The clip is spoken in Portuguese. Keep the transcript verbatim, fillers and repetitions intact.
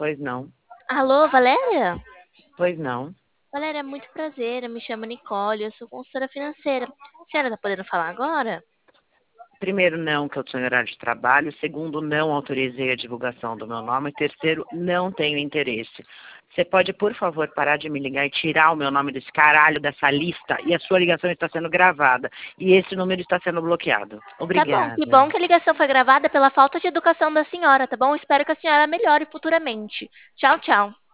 Pois não, Alô, Valéria? pois não. Valéria, muito prazer. Eu me chamo Nicole, eu sou consultora financeira. A senhora tá podendo falar agora? Primeiro, não, que eu tinha horário de trabalho. Segundo, não autorizei a divulgação do meu nome. Terceiro, não tenho interesse. Você pode, por favor, parar de me ligar e tirar o meu nome desse caralho, dessa lista, e a sua ligação está sendo gravada. E esse número está sendo bloqueado. Tá bom, que Obrigada. bom que a ligação foi gravada pela falta de educação da senhora, tá bom? Espero que a senhora melhore futuramente. Tchau, tchau.